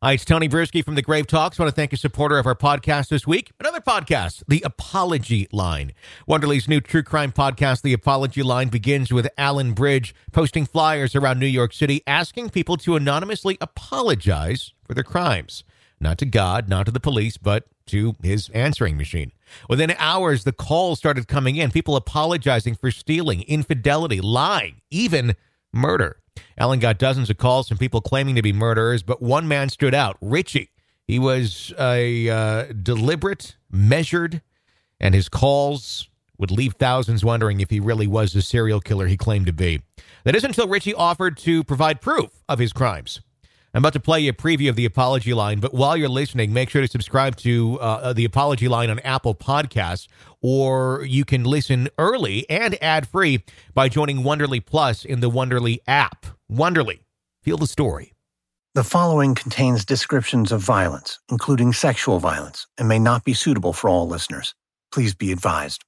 Hi, it's Tony Bruschi from The Grave Talks. I want to thank a supporter of our podcast this week. Another podcast, The Apology Line. Wonderly's new true crime podcast, The Apology Line, begins with Alan Bridge posting flyers around New York City asking people to anonymously apologize for their crimes. Not to God, not to the police, but to his answering machine. Within hours, the calls started coming in, people apologizing for stealing, infidelity, lying, even murder. Alan got dozens of calls from people claiming to be murderers, but one man stood out, Richie. He was deliberate, measured, and his calls would leave thousands wondering if he really was the serial killer he claimed to be. That is until Richie offered to provide proof of his crimes. I'm about to play you a preview of The Apology Line, but while you're listening, make sure to subscribe to The Apology Line on Apple Podcasts, or you can listen early and ad-free by joining Wonderly Plus in the Wonderly app. Wonderly. Feel the story. The following contains descriptions of violence, including sexual violence, and may not be suitable for all listeners. Please be advised.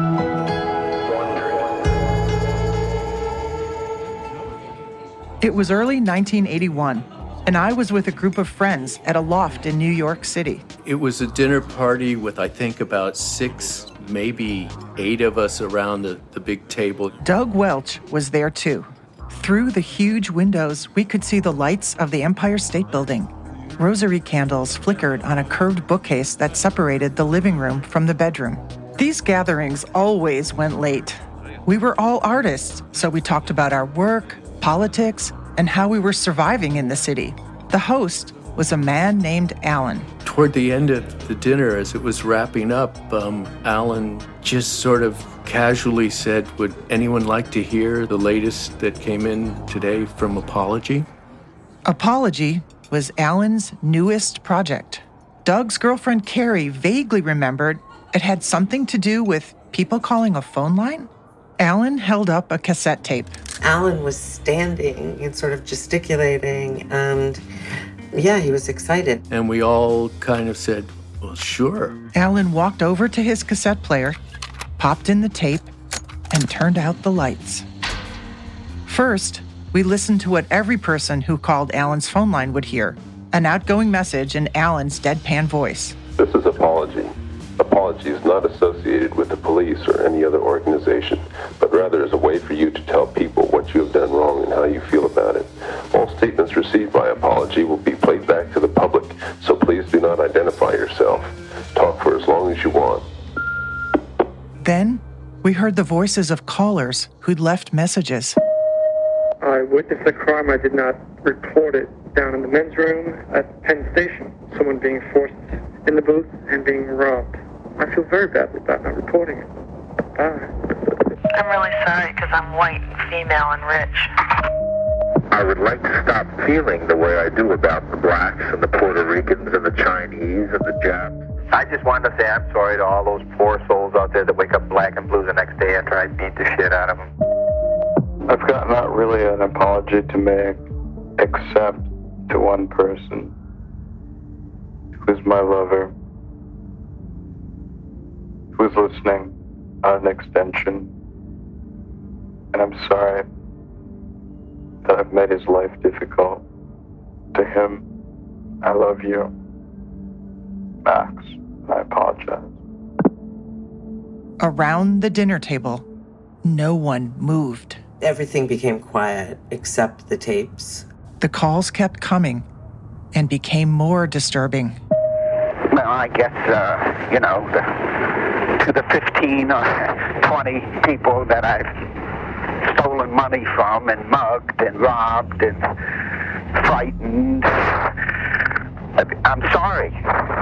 It was early 1981. And I was with a group of friends at a loft in New York City. It was a dinner party with, I think, about 6, maybe 8 of us around the big table. Doug Welch was there too. Through the huge windows, we could see the lights of the Empire State Building. Rosary candles flickered on a curved bookcase that separated the living room from the bedroom. These gatherings always went late. We were all artists, so we talked about our work, politics, and how we were surviving in the city. The host was a man named Alan. Toward the end of the dinner, as it was wrapping up, Alan just sort of casually said, would anyone like to hear the latest that came in today from Apology? Apology was Alan's newest project. Doug's girlfriend, Carrie, vaguely remembered it had something to do with people calling a phone line. Alan held up a cassette tape. Alan was standing and sort of gesticulating, and he was excited. And we all kind of said, well, sure. Alan walked over to his cassette player, popped in the tape, and turned out the lights. First, we listened to what every person who called Alan's phone line would hear, an outgoing message in Alan's deadpan voice. This is Apology. Apology is not associated with the police or any other organization, but rather is a way for you to tell people what you have done wrong and how you feel about it. All statements received by Apology will be played back to the public, so please do not identify yourself. Talk for as long as you want. Then, we heard the voices of callers who'd left messages. I witnessed a crime. I did not report it. Down in the men's room at Penn Station, someone being forced in the booth and being robbed. I feel very badly about not reporting it. Bye. I'm really sorry because I'm white and female and rich. I would like to stop feeling the way I do about the blacks and the Puerto Ricans and the Chinese and the Japs. I just wanted to say I'm sorry to all those poor souls out there that wake up black and blue the next day after I beat the shit out of them. I've got not really an apology to make, except to one person, who's my lover, who's listening on an extension, and I'm sorry that I've made his life difficult. To him, I love you, Max, and I apologize. Around the dinner table, no one moved. Everything became quiet except the tapes. The calls kept coming and became more disturbing. Well, I guess, to the 15 or 20 people that I've stolen money from and mugged and robbed and frightened, I'm sorry.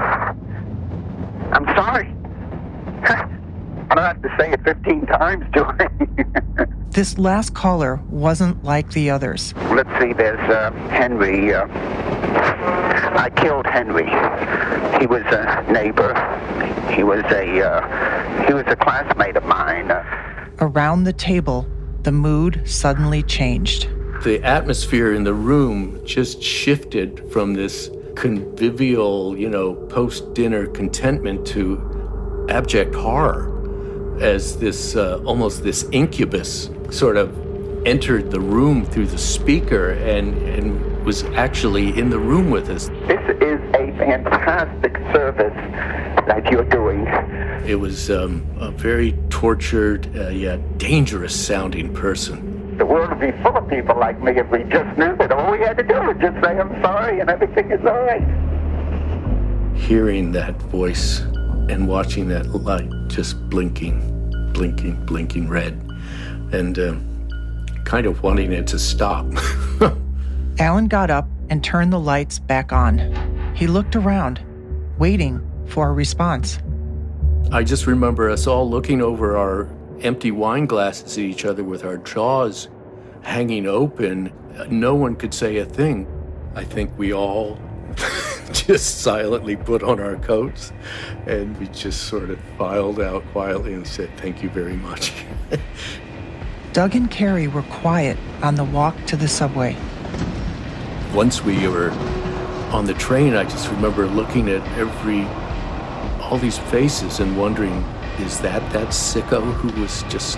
I'm sorry. I don't have to say it 15 times, do I? This last caller wasn't like the others. Let's see, there's Henry. I killed Henry. He was a neighbor. He was a classmate of mine. Around the table, the mood suddenly changed. The atmosphere in the room just shifted from this convivial, post-dinner contentment to abject horror as this almost this incubus sort of entered the room through the speaker and was actually in the room with us. This is a fantastic service that you're doing. It was a very tortured, yet dangerous sounding person. The world would be full of people like me if we just knew that all we had to do was just say, I'm sorry, and everything is all right. Hearing that voice and watching that light just blinking red, and kind of wanting it to stop. Alan got up and turned the lights back on. He looked around, waiting for a response. I just remember us all looking over our empty wine glasses at each other with our jaws hanging open. No one could say a thing. I think we all just silently put on our coats, and we just sort of filed out quietly and said, thank you very much. Doug and Carrie were quiet on the walk to the subway. Once we were on the train, I just remember looking at all these faces and wondering, is that sicko who was just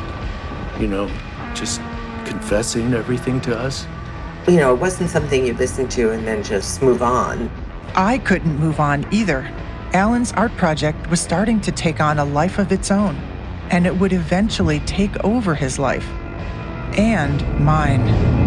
confessing everything to us? You know, it wasn't something you listen to and then just move on. I couldn't move on either. Alan's art project was starting to take on a life of its own, and it would eventually take over his life. And mine.